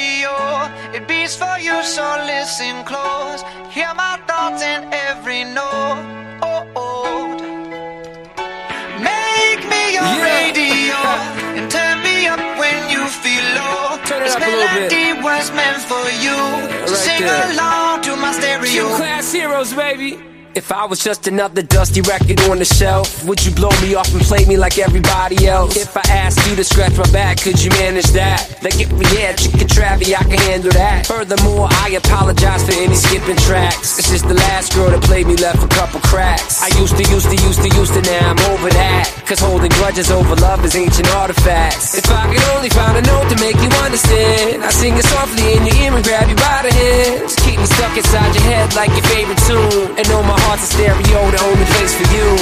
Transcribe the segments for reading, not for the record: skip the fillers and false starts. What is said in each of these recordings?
stereo. It beats for you, so listen close. Hear my thoughts in every note. Make me your radio and turn me up when you feel low. This melody was meant for you, so sing along to my stereo. Class heroes, baby. If I was just another dusty record on the shelf, would you blow me off and play me like everybody else? If I asked you to scratch my back, could you manage that? Like if we had chicken Travie, I can handle that. Furthermore, I apologize for any skipping tracks. It's just the last girl that played me left a couple cracks. I used to, now I'm over that. Cause holding grudges over love is ancient artifacts. If I could only find a note to make you understand, I sing it softly in your ear and grab you by the hands. Keep me stuck inside your head like your favorite tune, and know my heart's a stereo, the only place for you.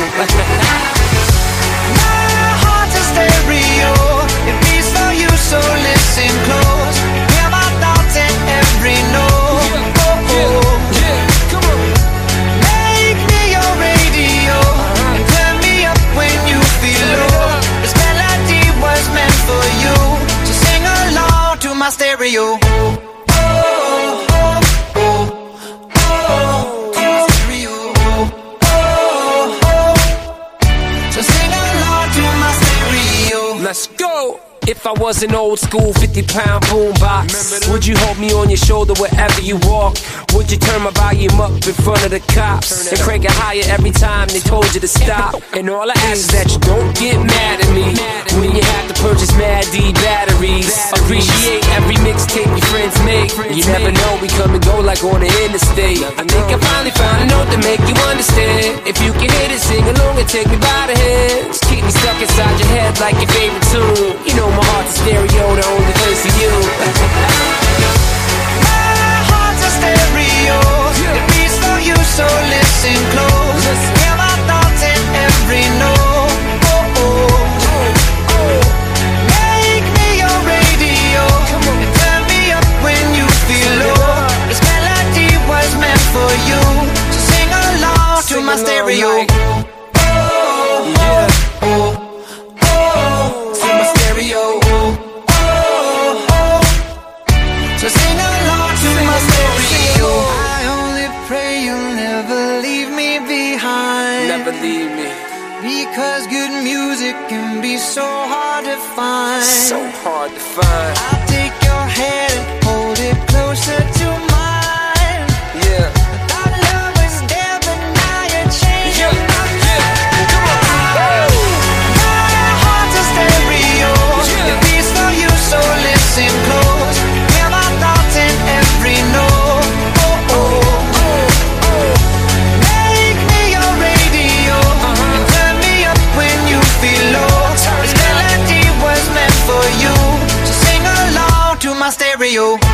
My heart's a stereo. It beats for you, so listen close. Hear my thoughts in every note. Come on. Make me your radio and turn me up when you feel low. This melody was meant for you, so sing along to my stereo. Let's go! If I was an old school 50-pound boombox, would you hold me on your shoulder wherever you walk? Would you turn my volume up in front of the cops and crank it higher every time they told you to stop? And all I ask is that you don't get mad at me when you have to purchase Mad D batteries. Appreciate every mixtape your friends make. You never know, we come and go like on the interstate. I think I finally found a note to make you understand. If you can hit it, sing along and take me by the hands. Keep me stuck inside your head like your favorite tune. You know my heart's a stereo, the only place for you. My heart's a stereo. It beats for you, so listen close. Hear my thoughts in every note. Make me your radio and turn me up when you feel low. This melody was meant for you, so sing along to my stereo. So sing along to my stereo. I only pray you'll never leave me behind. Never leave me. Because good music can be so hard to find. So hard to find. I'll take your hand and hold it closer to mine. Yeah. Our love was there, but now you're changing my mind. Come on. My heart's a stereo. It beats for you, so listen close. Hear my thoughts in every note. Make me your radio and turn me up when you feel low. This melody was meant for you, so sing along to my stereo.